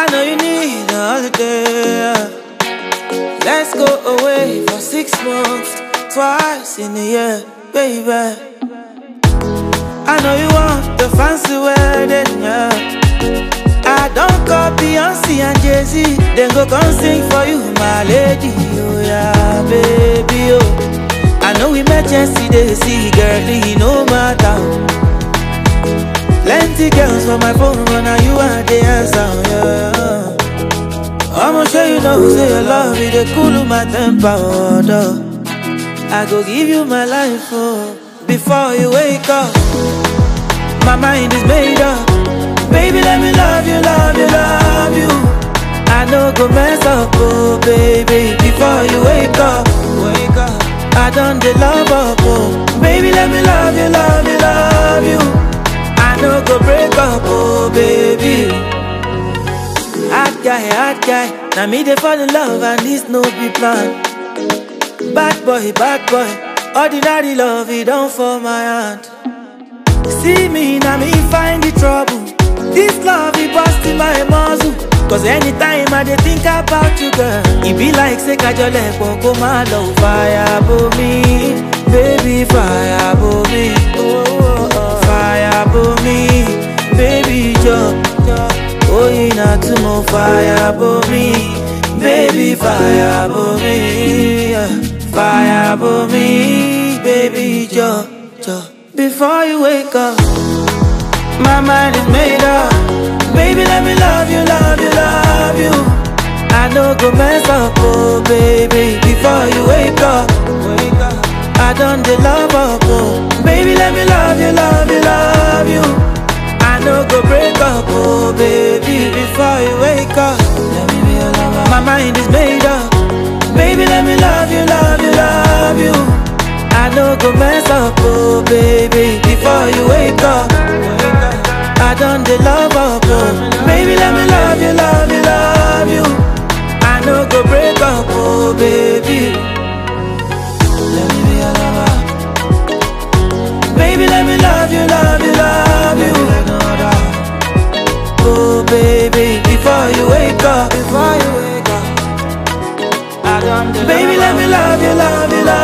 I know you need a holiday. Let's go away for 6 months, twice in a year, baby. I know you want the fancy wedding, yeah. I don't call Beyonce and Jay-Z, then go come sing for you, my lady. Oh yeah, baby, oh. I know we met yesterday, see, girlie, no matter. Plenty girls for my phone, but now you are the answer, yeah. I'ma show you know, say your love, it cool my temper, oh, duh. I go give you my life, oh, before you wake up. My mind is made up. Baby, let me love you, love you, love you. I know go mess up, oh, baby, before you wake up. Wake up. I done the love up, oh. Baby, let me love you, love you, love you. I know go break up, oh, baby. Hot guy. Now me they fall in love and this no be plan. Bad boy. Ordinary love, it don't fall my hand. See me, now me find the trouble. This love, it bust in my muzzle. Cause anytime I dey think about you, girl, it be like say kajole poko my love. Fire for me, baby, fire for me. Oh, fire for me, baby, jo. Oh, you not to more fire for me, baby, fire for me, yeah. Fire for me, baby, jo. Before you wake up, my mind is made up. Baby, let me love you, love you, love you. I know go mess up, oh, baby, before you wake up. I done the love up, oh. Baby, let me love you, love you, love you. I know go break up, oh, baby, before you wake up. Let me be your lover. My mind is made up. Baby, let me love you, love you, love you. I know go mess up, oh, baby, before you wake up. I done the love up, oh. Baby, let me love you, love you, love you. I know go break up, oh, baby. Let me be your lover. Baby, let me love you, love you, love you. Oh, baby, before you wake up. I done the baby, let me love you, love you, love you.